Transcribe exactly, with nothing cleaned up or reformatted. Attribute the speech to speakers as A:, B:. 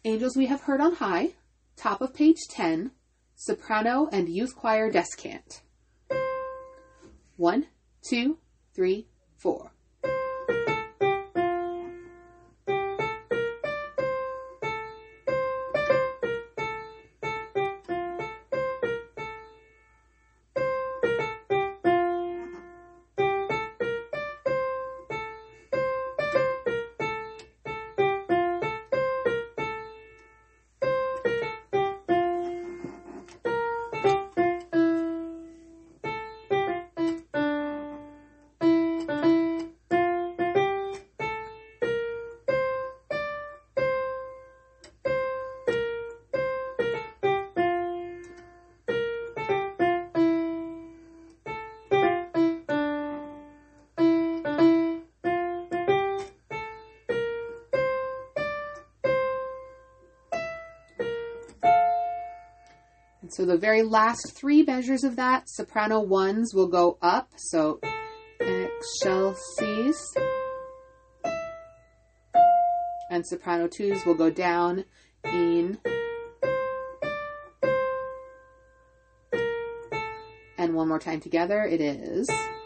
A: Angels We Have Heard on High, top of page ten, soprano and youth choir descant. One, two, three, four. And so the very last three measures of that, soprano ones will go up. So excelsis. And soprano twos will go down in. And one more time together, it is.